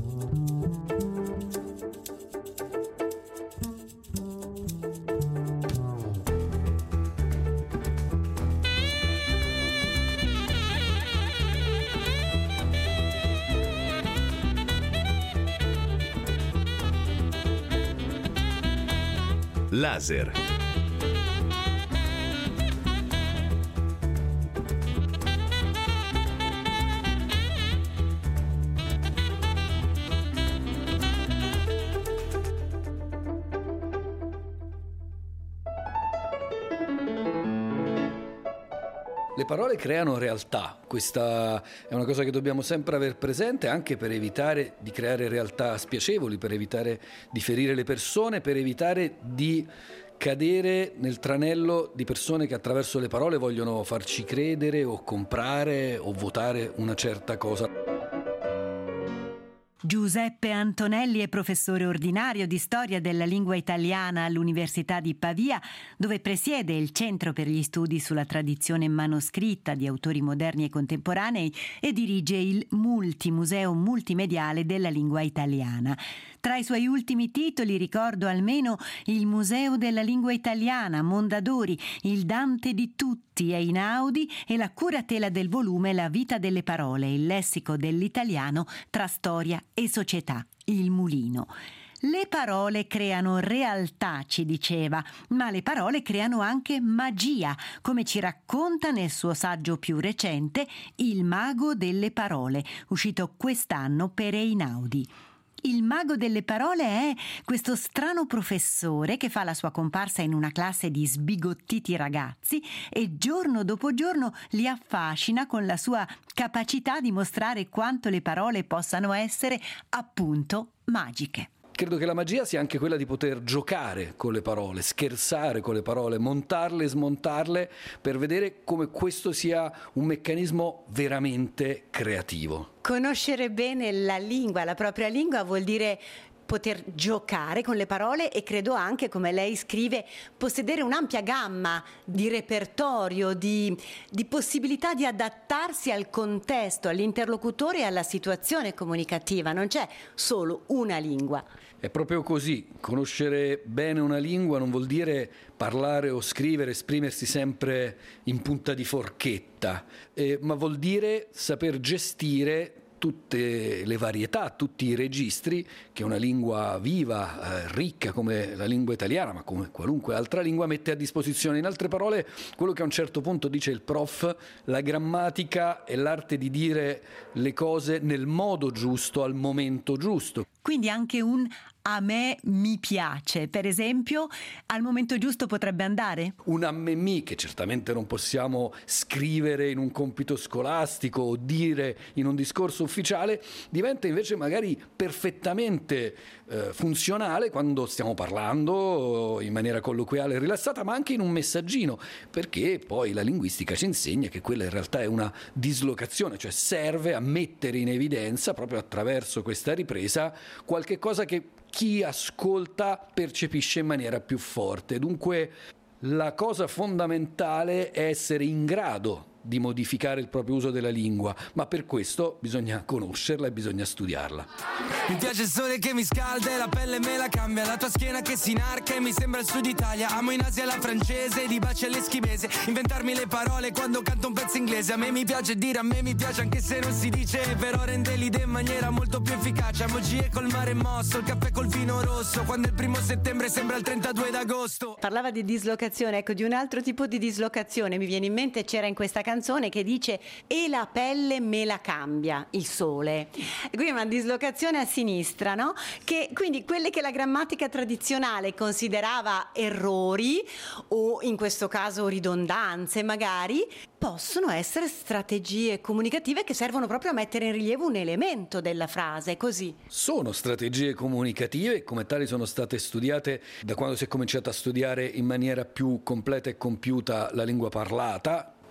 Laser. Le parole creano realtà, questa è una cosa che dobbiamo sempre aver presente, anche per evitare di creare realtà spiacevoli, per evitare di ferire le persone, per evitare di cadere nel tranello di persone che attraverso le parole vogliono farci credere o comprare o votare una certa cosa. Giuseppe Antonelli è professore ordinario di storia della lingua italiana all'Università di Pavia, dove presiede il Centro per gli studi sulla tradizione manoscritta di autori moderni e contemporanei e dirige il Multimuseo multimediale della lingua italiana. Tra i suoi ultimi titoli ricordo almeno il Museo della lingua italiana, Mondadori, il Dante di tutti, Einaudi e la curatela del volume La vita delle parole, il lessico dell'italiano tra storia e società, Il Mulino. Le parole creano realtà, ci diceva, ma le parole creano anche magia, come ci racconta nel suo saggio più recente Il mago delle parole, uscito quest'anno per Einaudi. Il mago delle parole è questo strano professore che fa la sua comparsa in una classe di sbigottiti ragazzi e giorno dopo giorno li affascina con la sua capacità di mostrare quanto le parole possano essere, appunto, magiche. Credo che la magia sia anche quella di poter giocare con le parole, scherzare con le parole, montarle e smontarle per vedere come questo sia un meccanismo veramente creativo. Conoscere bene la lingua, la propria lingua, vuol dire poter giocare con le parole e credo anche, come lei scrive, possedere un'ampia gamma di repertorio, di possibilità di adattarsi al contesto, all'interlocutore e alla situazione comunicativa. Non c'è solo una lingua. È proprio così. Conoscere bene una lingua non vuol dire parlare o scrivere, esprimersi sempre in punta di forchetta, ma vuol dire saper gestire tutte le varietà, tutti i registri che una lingua viva, ricca come la lingua italiana, ma come qualunque altra lingua, mette a disposizione. In altre parole, quello che a un certo punto dice il prof, la grammatica è l'arte di dire le cose nel modo giusto, al momento giusto. Quindi anche un a me mi piace, per esempio, al momento giusto potrebbe andare? Un a me mi, che certamente non possiamo scrivere in un compito scolastico o dire in un discorso ufficiale, diventa invece magari perfettamente funzionale quando stiamo parlando in maniera colloquiale e rilassata, ma anche in un messaggino, perché poi la linguistica ci insegna che quella in realtà è una dislocazione, cioè serve a mettere in evidenza, proprio attraverso questa ripresa, qualche cosa che chi ascolta percepisce in maniera più forte. Dunque la cosa fondamentale è essere in grado di modificare il proprio uso della lingua, ma per questo bisogna conoscerla e bisogna studiarla. Mi piace il sole che mi scalda e la pelle me la cambia, la tua schiena che si inarca e mi sembra il sud Italia. Amo in Asia la francese, di baci all'eschimese, inventarmi le parole quando canto un pezzo inglese. A me mi piace dire a me mi piace anche se non si dice, però rende l'idea in maniera molto più efficace. Emoji col mare mosso, il caffè col vino rosso, quando il 1 settembre sembra il 32 d'agosto. Parlava di dislocazione, ecco, di un altro tipo di dislocazione mi viene in mente, c'era in questa canzone che dice e la pelle me la cambia il sole. E qui è una dislocazione a sinistra, no? Che quindi quelle che la grammatica tradizionale considerava errori o in questo caso ridondanze magari, possono essere strategie comunicative che servono proprio a mettere in rilievo un elemento della frase, così. Sono strategie comunicative, come tali sono state studiate da quando si è cominciato a studiare in maniera più completa e compiuta la lingua parlata.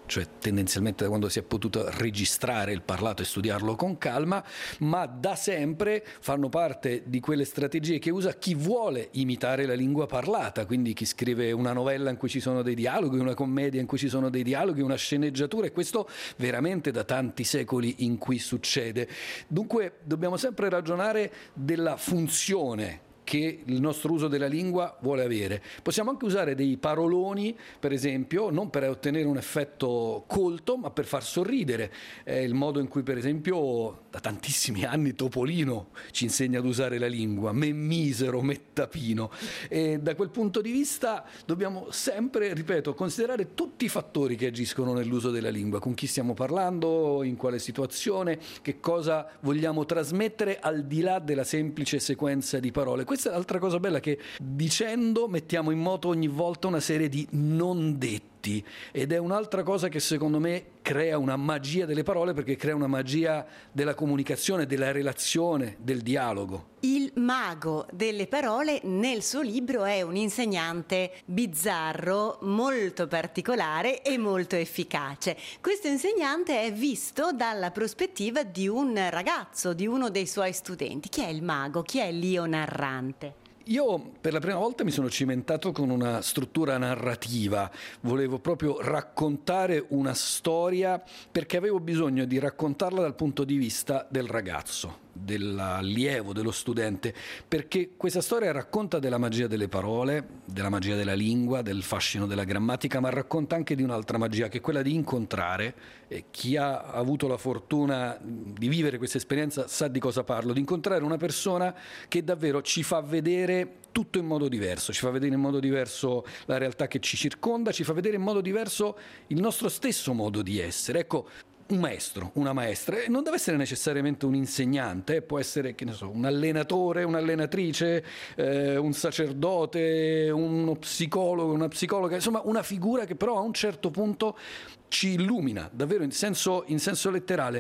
cioè tendenzialmente da quando si è potuto registrare il parlato e studiarlo con calma, ma da sempre fanno parte di quelle strategie che usa chi vuole imitare la lingua parlata, quindi chi scrive una novella in cui ci sono dei dialoghi, una commedia in cui ci sono dei dialoghi, una sceneggiatura, e questo veramente da tanti secoli in cui succede. Dunque dobbiamo sempre ragionare della funzione che il nostro uso della lingua vuole avere. Possiamo anche usare dei paroloni, per esempio, non per ottenere un effetto colto, ma per far sorridere. È il modo in cui, per esempio, da tantissimi anni Topolino ci insegna ad usare la lingua, me misero, me tapino. E da quel punto di vista dobbiamo sempre, ripeto, considerare tutti i fattori che agiscono nell'uso della lingua, con chi stiamo parlando, in quale situazione, che cosa vogliamo trasmettere al di là della semplice sequenza di parole. Questa è l'altra cosa bella, che dicendo mettiamo in moto ogni volta una serie di non detti, ed è un'altra cosa che secondo me crea una magia delle parole, perché crea una magia della comunicazione, della relazione, del dialogo. Il mago delle parole nel suo libro è un insegnante bizzarro, molto particolare e molto efficace. Questo insegnante è visto dalla prospettiva di un ragazzo, di uno dei suoi studenti. Chi è il mago? Chi è l'io narrante? Io per la prima volta mi sono cimentato con una struttura narrativa, volevo proprio raccontare una storia, perché avevo bisogno di raccontarla dal punto di vista del ragazzo, dell'allievo, dello studente, perché questa storia racconta della magia delle parole, della magia della lingua, del fascino della grammatica, ma racconta anche di un'altra magia, che è quella di incontrare, e chi ha avuto la fortuna di vivere questa esperienza sa di cosa parlo, di incontrare una persona che davvero ci fa vedere tutto in modo diverso, ci fa vedere in modo diverso la realtà che ci circonda, ci fa vedere in modo diverso il nostro stesso modo di essere. Ecco, un maestro, una maestra, e non deve essere necessariamente un insegnante, può essere, che ne so, un allenatore, un'allenatrice, un sacerdote, uno psicologo, una psicologa, insomma una figura che però a un certo punto ci illumina, davvero in senso letterale.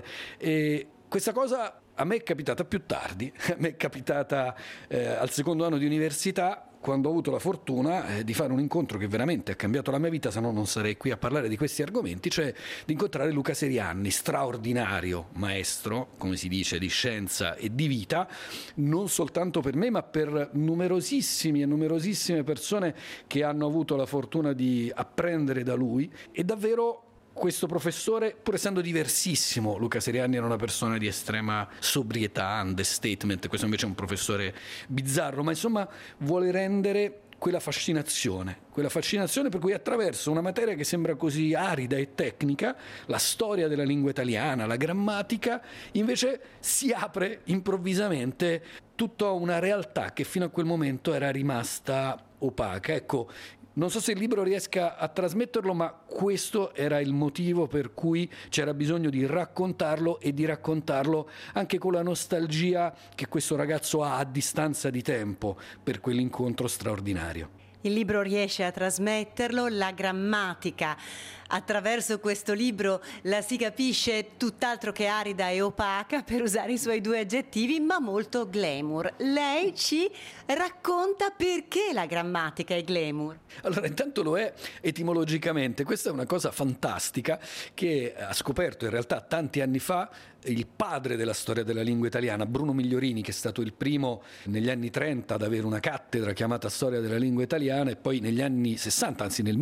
E questa cosa a me è capitata più tardi, a me è capitata al secondo anno di università, quando ho avuto la fortuna di fare un incontro che veramente ha cambiato la mia vita, se no non sarei qui a parlare di questi argomenti, cioè di incontrare Luca Serianni, straordinario maestro, come si dice, di scienza e di vita, non soltanto per me, ma per numerosissime persone che hanno avuto la fortuna di apprendere da lui. E davvero questo professore, pur essendo diversissimo, Luca Serianni era una persona di estrema sobrietà, understatement, questo invece è un professore bizzarro, ma insomma vuole rendere quella fascinazione per cui attraverso una materia che sembra così arida e tecnica, la storia della lingua italiana, la grammatica, invece si apre improvvisamente tutta una realtà che fino a quel momento era rimasta opaca. Ecco, non so se il libro riesca a trasmetterlo, ma questo era il motivo per cui c'era bisogno di raccontarlo, e di raccontarlo anche con la nostalgia che questo ragazzo ha a distanza di tempo per quell'incontro straordinario. Il libro riesce a trasmetterlo, la grammatica attraverso questo libro la si capisce tutt'altro che arida e opaca, per usare i suoi due aggettivi, ma molto glamour. Lei ci racconta perché la grammatica è glamour. Allora, intanto lo è etimologicamente. Questa è una cosa fantastica che ha scoperto in realtà tanti anni fa il padre della storia della lingua italiana, Bruno Migliorini, che è stato il primo negli anni 30 ad avere una cattedra chiamata Storia della lingua italiana, e poi negli anni 60, anzi nel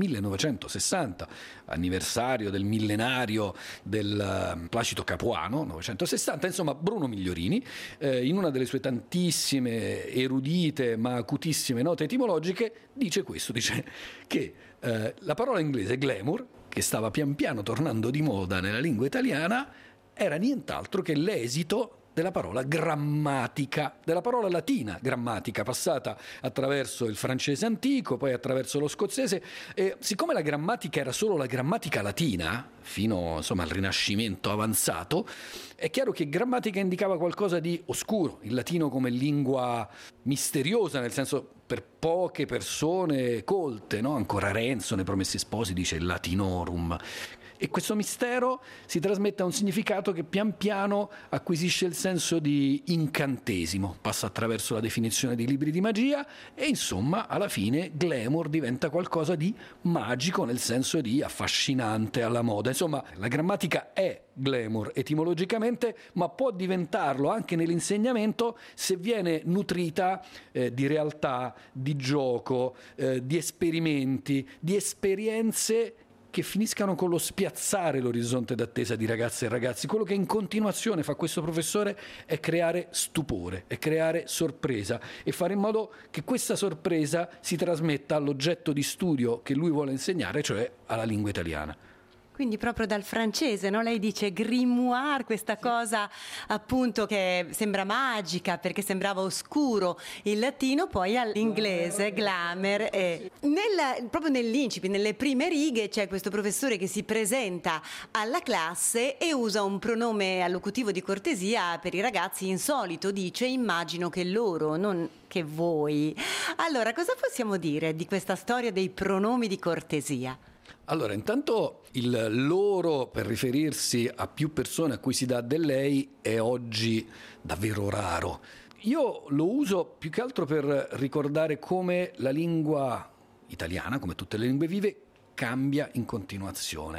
1960, anniversario del millenario del Placido Capuano, 960, insomma Bruno Migliorini, in una delle sue tantissime erudite ma acutissime note etimologiche, dice questo, dice che la parola inglese glamour, che stava pian piano tornando di moda nella lingua italiana, era nient'altro che l'esito della parola grammatica, della parola latina grammatica, passata attraverso il francese antico, poi attraverso lo scozzese, e siccome la grammatica era solo la grammatica latina, fino insomma al Rinascimento avanzato, è chiaro che grammatica indicava qualcosa di oscuro, il latino come lingua misteriosa, nel senso per poche persone colte, no? Ancora Renzo nei Promessi Sposi dice latinorum. E questo mistero si trasmette a un significato che pian piano acquisisce il senso di incantesimo, passa attraverso la definizione di libri di magia e insomma alla fine glamour diventa qualcosa di magico nel senso di affascinante, alla moda. Insomma, la grammatica è glamour etimologicamente, ma può diventarlo anche nell'insegnamento se viene nutrita di realtà, di gioco, di esperimenti, di esperienze che finiscano con lo spiazzare l'orizzonte d'attesa di ragazze e ragazzi. Quello che in continuazione fa questo professore è creare stupore, è creare sorpresa e fare in modo che questa sorpresa si trasmetta all'oggetto di studio che lui vuole insegnare, cioè alla lingua italiana. Quindi proprio dal francese, no? Lei dice grimoire, questa cosa appunto che sembra magica perché sembrava oscuro il latino, poi all'inglese glamour. Proprio nell'incipit, nelle prime righe, c'è questo professore che si presenta alla classe e usa un pronome allocutivo di cortesia per i ragazzi insolito, dice immagino che loro, non che voi. Allora, cosa possiamo dire di questa storia dei pronomi di cortesia? Allora, intanto il loro per riferirsi a più persone a cui si dà del lei è oggi davvero raro. Io lo uso più che altro per ricordare come la lingua italiana, come tutte le lingue vive, cambia in continuazione.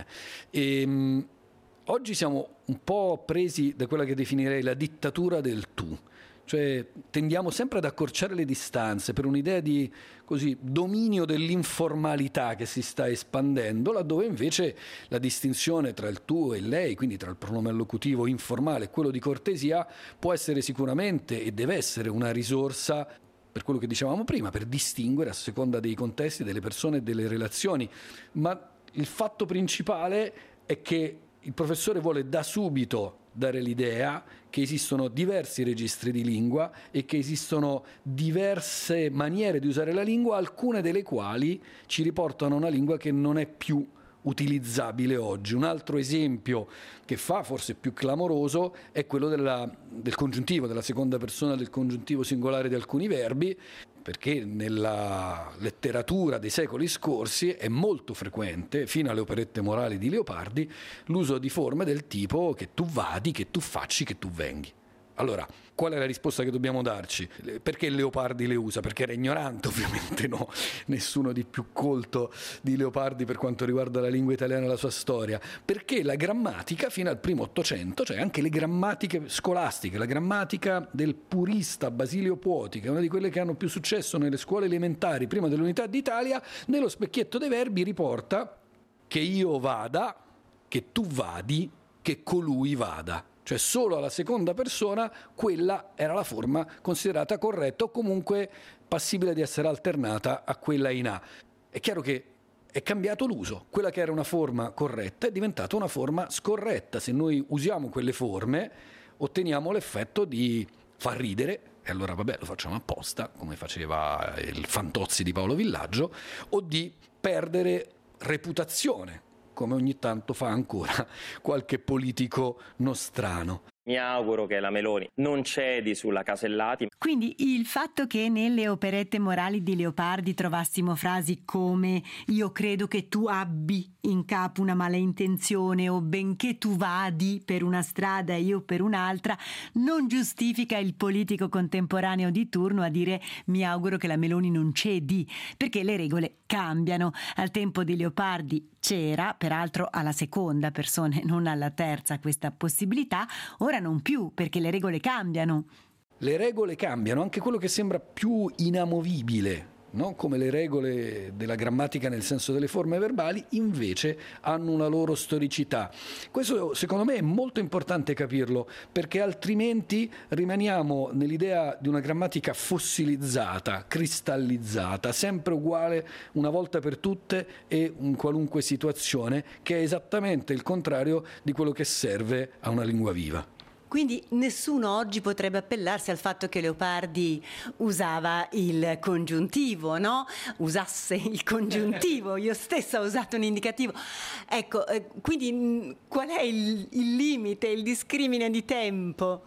Oggi siamo un po' presi da quella che definirei la dittatura del tu. Cioè tendiamo sempre ad accorciare le distanze per un'idea di dominio dell'informalità che si sta espandendo, laddove invece la distinzione tra il tu e il lei, quindi tra il pronome allocutivo informale e quello di cortesia, può essere sicuramente e deve essere una risorsa per quello che dicevamo prima, per distinguere a seconda dei contesti, delle persone e delle relazioni. Ma il fatto principale è che il professore vuole da subito dare l'idea che esistono diversi registri di lingua e che esistono diverse maniere di usare la lingua, alcune delle quali ci riportano a una lingua che non è più utilizzabile oggi. Un altro esempio che fa forse più clamoroso è quello del congiuntivo, della seconda persona del congiuntivo singolare di alcuni verbi, perché nella letteratura dei secoli scorsi è molto frequente, fino alle operette morali di Leopardi, l'uso di forme del tipo che tu vadi, che tu facci, che tu venghi. Allora, qual è la risposta che dobbiamo darci? Perché Leopardi le usa? Perché era ignorante? Ovviamente no, nessuno di più colto di Leopardi per quanto riguarda la lingua italiana e la sua storia. Perché la grammatica fino al primo Ottocento, cioè anche le grammatiche scolastiche, la grammatica del purista Basilio Puoti, che è una di quelle che hanno più successo nelle scuole elementari prima dell'Unità d'Italia, nello specchietto dei verbi riporta che io vada, che tu vadi, che colui vada. Cioè solo alla seconda persona quella era la forma considerata corretta o comunque passibile di essere alternata a quella in A. È chiaro che è cambiato l'uso. Quella che era una forma corretta è diventata una forma scorretta. Se noi usiamo quelle forme otteniamo l'effetto di far ridere, e allora vabbè lo facciamo apposta, come faceva il Fantozzi di Paolo Villaggio, o di perdere reputazione, come ogni tanto fa ancora qualche politico nostrano. Mi auguro che la Meloni non cedi sulla Casellati. Quindi il fatto che nelle operette morali di Leopardi trovassimo frasi come «io credo che tu abbi in capo una mala intenzione» o «benché tu vadi per una strada e io per un'altra» non giustifica il politico contemporaneo di turno a dire «mi auguro che la Meloni non cedi», perché le regole cambiano. Al tempo di Leopardi c'era, peraltro alla seconda persona, non alla terza, questa possibilità. Ora non più, perché le regole cambiano. Le regole cambiano, anche quello che sembra più inamovibile, no? Come le regole della grammatica nel senso delle forme verbali, invece hanno una loro storicità. Questo secondo me è molto importante capirlo, perché altrimenti rimaniamo nell'idea di una grammatica fossilizzata, cristallizzata, sempre uguale una volta per tutte e in qualunque situazione, che è esattamente il contrario di quello che serve a una lingua viva. Quindi nessuno oggi potrebbe appellarsi al fatto che Leopardi usava il congiuntivo, no? Usasse il congiuntivo, io stessa ho usato un indicativo. Ecco, quindi qual è il limite, il discrimine di tempo?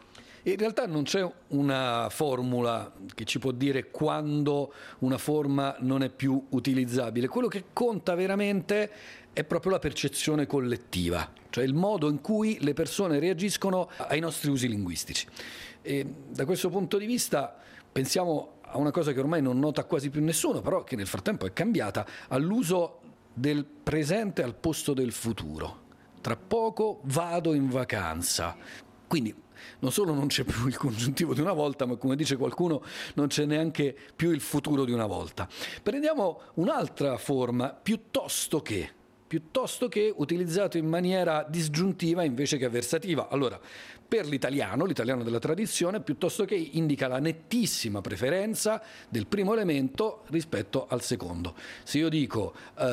In realtà non c'è una formula che ci può dire quando una forma non è più utilizzabile. Quello che conta veramente è proprio la percezione collettiva, cioè il modo in cui le persone reagiscono ai nostri usi linguistici. E da questo punto di vista pensiamo a una cosa che ormai non nota quasi più nessuno, però che nel frattempo è cambiata, all'uso del presente al posto del futuro. Tra poco vado in vacanza. Quindi non solo non c'è più il congiuntivo di una volta, ma come dice qualcuno non c'è neanche più il futuro di una volta. Prendiamo un'altra forma, piuttosto che utilizzato in maniera disgiuntiva invece che avversativa. Allora, per l'italiano della tradizione, piuttosto che indica la nettissima preferenza del primo elemento rispetto al secondo. Se io dico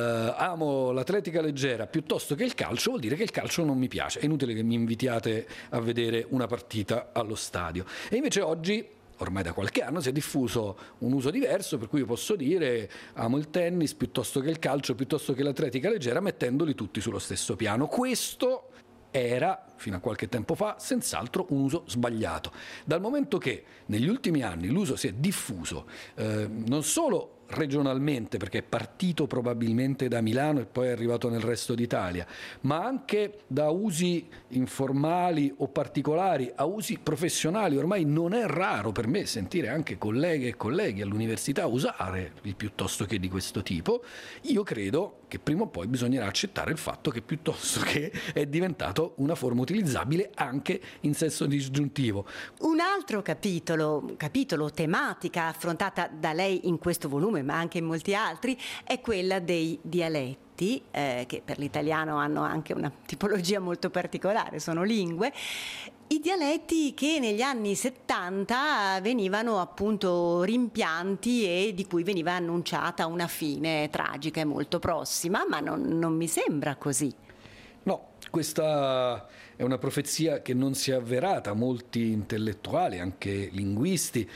amo l'atletica leggera piuttosto che il calcio, vuol dire che il calcio non mi piace. È inutile che mi invitiate a vedere una partita allo stadio. E invece oggi, ormai da qualche anno, si è diffuso un uso diverso, per cui io posso dire amo il tennis piuttosto che il calcio, piuttosto che l'atletica leggera, mettendoli tutti sullo stesso piano. Questo era, fino a qualche tempo fa, senz'altro un uso sbagliato. Dal momento che negli ultimi anni l'uso si è diffuso, non solo regionalmente, perché è partito probabilmente da Milano e poi è arrivato nel resto d'Italia, ma anche da usi informali o particolari a usi professionali. Ormai non è raro per me sentire anche colleghe e colleghi all'università usare il piuttosto che di questo tipo. Io credo che prima o poi bisognerà accettare il fatto che piuttosto che è diventato una forma utilizzabile anche in senso disgiuntivo. Un altro capitolo, tematica affrontata da lei in questo volume, ma anche in molti altri, è quella dei dialetti, che per l'italiano hanno anche una tipologia molto particolare, sono lingue. I dialetti che negli anni 70 venivano appunto rimpianti e di cui veniva annunciata una fine tragica e molto prossima, ma non mi sembra così. No, questa è una profezia che non si è avverata. Molti intellettuali, anche linguisti,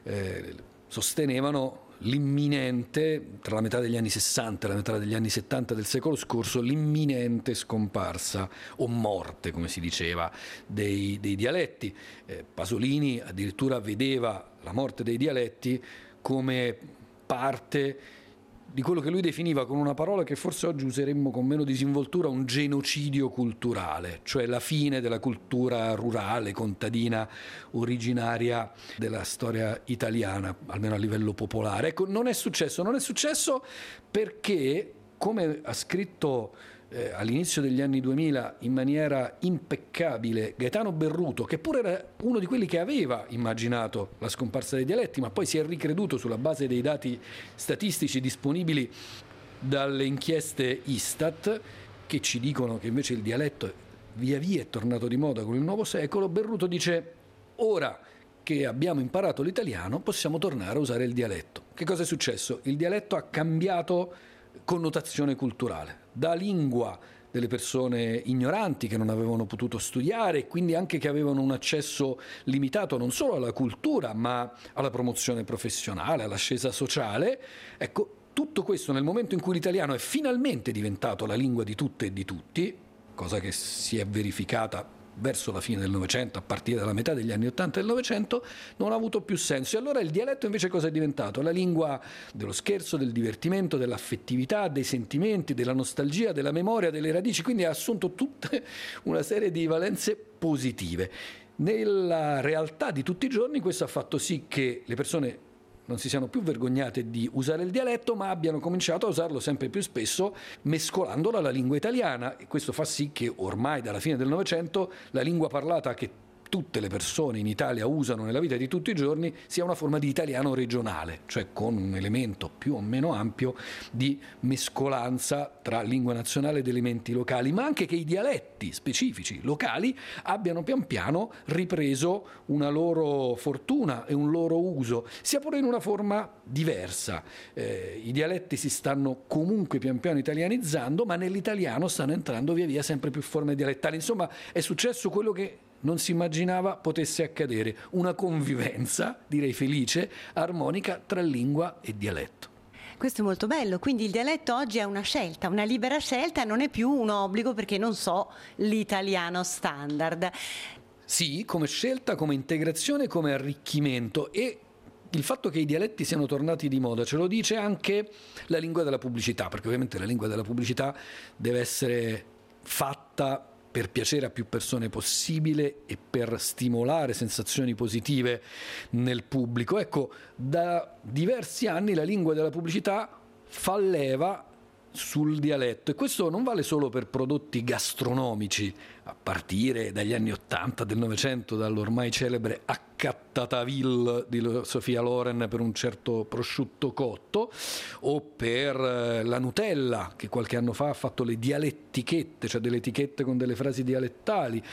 sostenevano l'imminente, tra la metà degli anni 60 e la metà degli anni 70 del secolo scorso, l'imminente scomparsa o morte, come si diceva, dei dialetti. Pasolini addirittura vedeva la morte dei dialetti come parte di quello che lui definiva con una parola che forse oggi useremmo con meno disinvoltura, un genocidio culturale, cioè la fine della cultura rurale, contadina, originaria della storia italiana, almeno a livello popolare. Ecco, non è successo perché, come ha scritto all'inizio degli anni 2000 in maniera impeccabile Gaetano Berruto, che pure era uno di quelli che aveva immaginato la scomparsa dei dialetti, ma poi si è ricreduto sulla base dei dati statistici disponibili dalle inchieste Istat, che ci dicono che invece il dialetto via via è tornato di moda con il nuovo secolo. Berruto dice: ora che abbiamo imparato l'italiano possiamo tornare a usare il dialetto. Che cosa è successo? Il dialetto ha cambiato connotazione culturale, da lingua delle persone ignoranti che non avevano potuto studiare e quindi anche che avevano un accesso limitato non solo alla cultura ma alla promozione professionale, all'ascesa sociale. Ecco, tutto questo nel momento in cui l'italiano è finalmente diventato la lingua di tutte e di tutti, cosa che si è verificata verso la fine del Novecento, a partire dalla metà degli anni 80 del Novecento, non ha avuto più senso. E allora il dialetto invece cosa è diventato? La lingua dello scherzo, del divertimento, dell'affettività, dei sentimenti, della nostalgia, della memoria, delle radici, quindi ha assunto tutta una serie di valenze positive. Nella realtà di tutti i giorni questo ha fatto sì che le persone non si siano più vergognate di usare il dialetto, ma abbiano cominciato a usarlo sempre più spesso, mescolandolo alla lingua italiana, e questo fa sì che ormai dalla fine del Novecento la lingua parlata che tutte le persone in Italia usano nella vita di tutti i giorni sia una forma di italiano regionale, cioè con un elemento più o meno ampio di mescolanza tra lingua nazionale ed elementi locali, ma anche che i dialetti specifici locali abbiano pian piano ripreso una loro fortuna e un loro uso, sia pure in una forma diversa. I dialetti si stanno comunque pian piano italianizzando, ma nell'italiano stanno entrando via via sempre più forme dialettali. Insomma, è successo quello che non si immaginava potesse accadere, una convivenza, direi felice, armonica tra lingua e dialetto. Questo è molto bello, quindi il dialetto oggi è una scelta, una libera scelta, non è più un obbligo perché non so l'italiano standard. Sì, come scelta, come integrazione, come arricchimento, e il fatto che i dialetti siano tornati di moda ce lo dice anche la lingua della pubblicità, perché ovviamente la lingua della pubblicità deve essere fatta per piacere a più persone possibile e per stimolare sensazioni positive nel pubblico. Ecco, da diversi anni la lingua della pubblicità fa leva sul dialetto, e questo non vale solo per prodotti gastronomici, a partire dagli anni '80 del Novecento, dall'ormai celebre Accattaville di Sofia Loren per un certo prosciutto cotto, o per la Nutella, che qualche anno fa ha fatto le dialettichette, cioè delle etichette con delle frasi dialettali,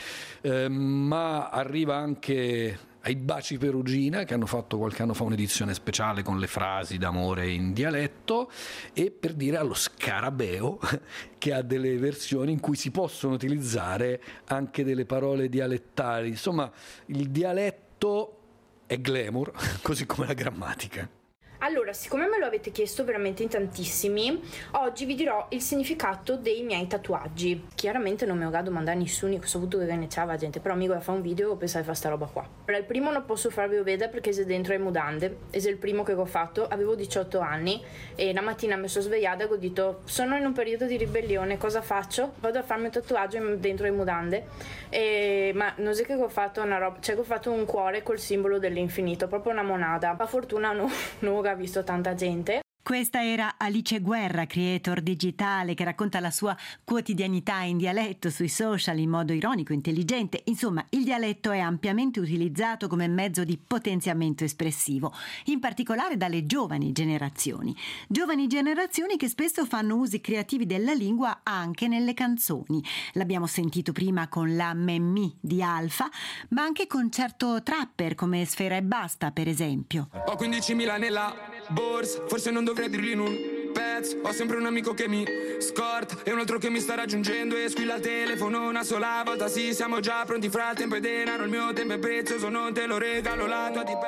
ma arriva anche ai Baci Perugina, che hanno fatto qualche anno fa un'edizione speciale con le frasi d'amore in dialetto, e per dire allo Scarabeo, che ha delle versioni in cui si possono utilizzare anche delle parole dialettali. Insomma, il dialetto è glamour, così come la grammatica. Allora, siccome me lo avete chiesto veramente in tantissimi, oggi vi dirò il significato dei miei tatuaggi. Chiaramente non mi ho dato mandare nessuno, ho saputo che ne c'era gente, però mi guarda fare un video e pensare di fare sta roba qua. Allora, il primo non posso farvi vedere perché se dentro le mudande, e se il primo che ho fatto, avevo 18 anni e la mattina mi sono svegliata e ho detto sono in un periodo di ribellione, cosa faccio? Vado a farmi un tatuaggio dentro le mudande, ma non so che ho fatto una roba, cioè che ho fatto un cuore col simbolo dell'infinito, proprio una monada. A fortuna non ha visto tanta gente. Questa era Alice Guerra, creator digitale, che racconta la sua quotidianità in dialetto sui social in modo ironico, intelligente. Insomma, il dialetto è ampiamente utilizzato come mezzo di potenziamento espressivo, in particolare dalle giovani generazioni. Giovani generazioni che spesso fanno usi creativi della lingua anche nelle canzoni. L'abbiamo sentito prima con la Memmi di Alfa, ma anche con certo trapper come Sfera Ebbasta, per esempio. Ho 15.000 nella borsa, forse non dovrei dirgli in un pezzo. Ho sempre un amico che mi scorta e un altro che mi sta raggiungendo e squilla il telefono una sola volta. Sì, siamo già pronti, fra il tempo e denaro, il mio tempo è prezioso, non te lo regalo, la tua di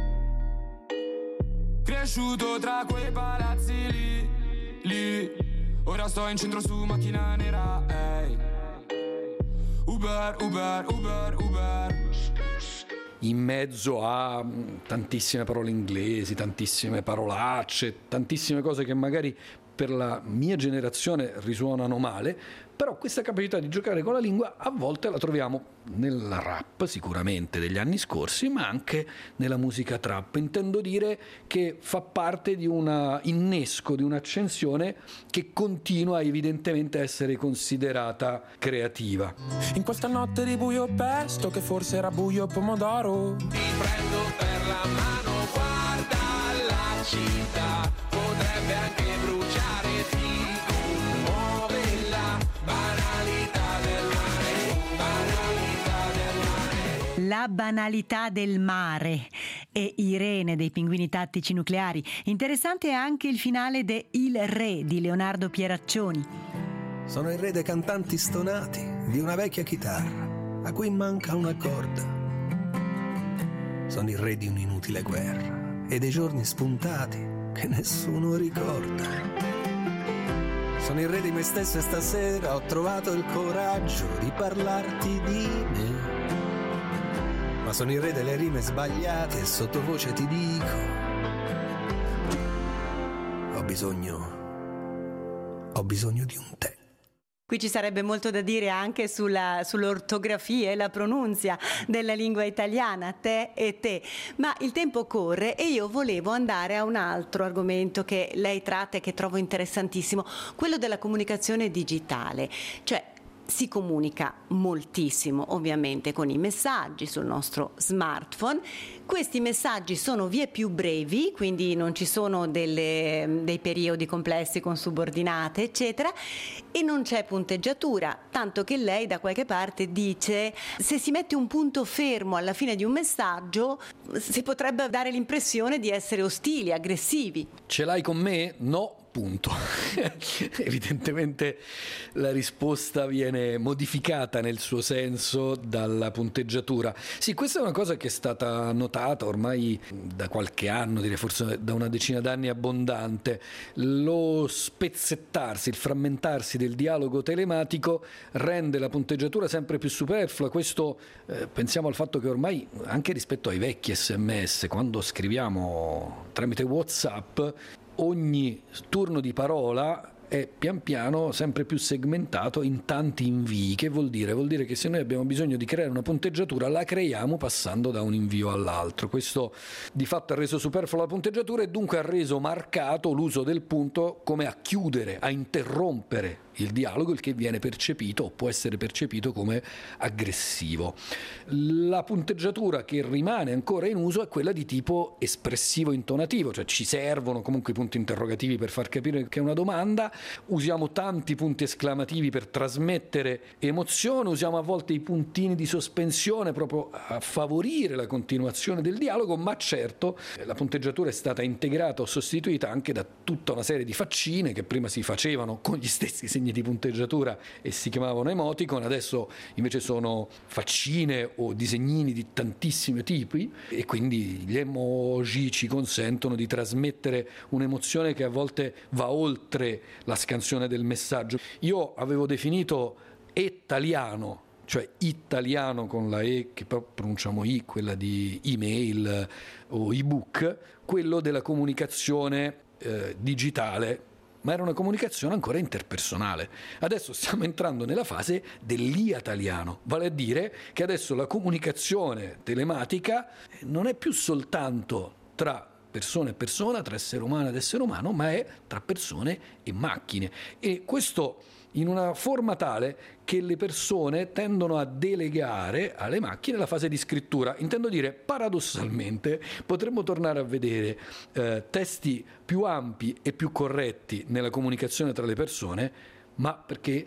cresciuto tra quei palazzi lì, ora sto in centro su macchina nera, ehi. Uber, Uber, Uber, Uber. In mezzo a tantissime parole inglesi, tantissime parolacce, tantissime cose che magari per la mia generazione risuonano male, però questa capacità di giocare con la lingua a volte la troviamo nel rap sicuramente degli anni scorsi, ma anche nella musica trap. Intendo dire che fa parte di un innesco, di un'accensione che continua evidentemente a essere considerata creativa. In questa notte di buio pesto, che forse era buio pomodoro, ti prendo per la mano, guarda la città, potrebbe anche bruciare, ti muove la banalità del mare, banalità del mare. La banalità del mare e Irene dei Pinguini Tattici Nucleari. Interessante è anche il finale de Il Re di Leonardo Pieraccioni. Sono il re dei cantanti stonati di una vecchia chitarra a cui manca una corda. Sono il re di un'inutile guerra e dei giorni spuntati che nessuno ricorda. Sono il re di me stesso e stasera ho trovato il coraggio di parlarti di me. Ma sono il re delle rime sbagliate e sottovoce ti dico: ho bisogno di un tè. Qui ci sarebbe molto da dire anche sull'ortografia e la pronunzia della lingua italiana, te e te, ma il tempo corre e io volevo andare a un altro argomento che lei tratta e che trovo interessantissimo, quello della comunicazione digitale, cioè si comunica moltissimo ovviamente con i messaggi sul nostro smartphone. Questi messaggi sono vie più brevi, quindi non ci sono dei periodi complessi con subordinate eccetera, e non c'è punteggiatura, tanto che lei da qualche parte dice se si mette un punto fermo alla fine di un messaggio si potrebbe dare l'impressione di essere ostili, aggressivi. Ce l'hai con me? No. punto. Evidentemente la risposta viene modificata nel suo senso dalla punteggiatura. Sì, questa è una cosa che è stata notata ormai da qualche anno, direi forse da una decina d'anni abbondante. Lo spezzettarsi, il frammentarsi del dialogo telematico rende la punteggiatura sempre più superflua. Questo pensiamo al fatto che ormai anche rispetto ai vecchi SMS, quando scriviamo tramite WhatsApp, ogni turno di parola è pian piano sempre più segmentato in tanti invii. Che vuol dire? Vuol dire che se noi abbiamo bisogno di creare una punteggiatura, la creiamo passando da un invio all'altro. Questo di fatto ha reso superflua la punteggiatura e dunque ha reso marcato l'uso del punto come a chiudere, a interrompere il dialogo, il che viene percepito o può essere percepito come aggressivo. La punteggiatura che rimane ancora in uso è quella di tipo espressivo intonativo, cioè ci servono comunque i punti interrogativi per far capire che è una domanda, usiamo tanti punti esclamativi per trasmettere emozione, usiamo a volte i puntini di sospensione proprio a favorire la continuazione del dialogo, ma certo la punteggiatura è stata integrata o sostituita anche da tutta una serie di faccine che prima si facevano con gli stessi segni di punteggiatura e si chiamavano emoticon, adesso invece sono faccine o disegnini di tantissimi tipi, e quindi gli emoji ci consentono di trasmettere un'emozione che a volte va oltre la scansione del messaggio. Io avevo definito etaliano, cioè italiano con la E che però pronunciamo I, quella di email o ebook, quello della comunicazione digitale, ma era una comunicazione ancora interpersonale. Adesso stiamo entrando nella fase dell'italiano, vale a dire che adesso la comunicazione telematica non è più soltanto tra persona e persona, tra essere umano ed essere umano, ma è tra persone e macchine. E questo in una forma tale che le persone tendono a delegare alle macchine la fase di scrittura. Intendo dire, paradossalmente, potremmo tornare a vedere testi più ampi e più corretti nella comunicazione tra le persone, ma perché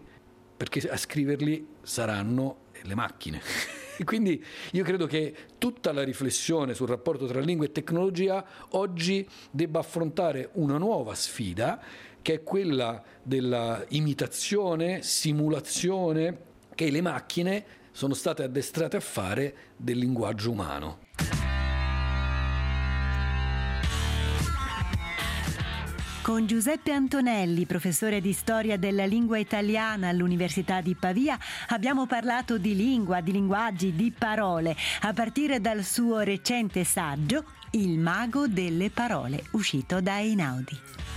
a scriverli saranno le macchine. Quindi io credo che tutta la riflessione sul rapporto tra lingua e tecnologia oggi debba affrontare una nuova sfida, che è quella della imitazione, simulazione che le macchine sono state addestrate a fare del linguaggio umano. Con Giuseppe Antonelli, professore di storia della lingua italiana all'Università di Pavia, abbiamo parlato di lingua, di linguaggi, di parole, a partire dal suo recente saggio Il mago delle parole, uscito da Einaudi.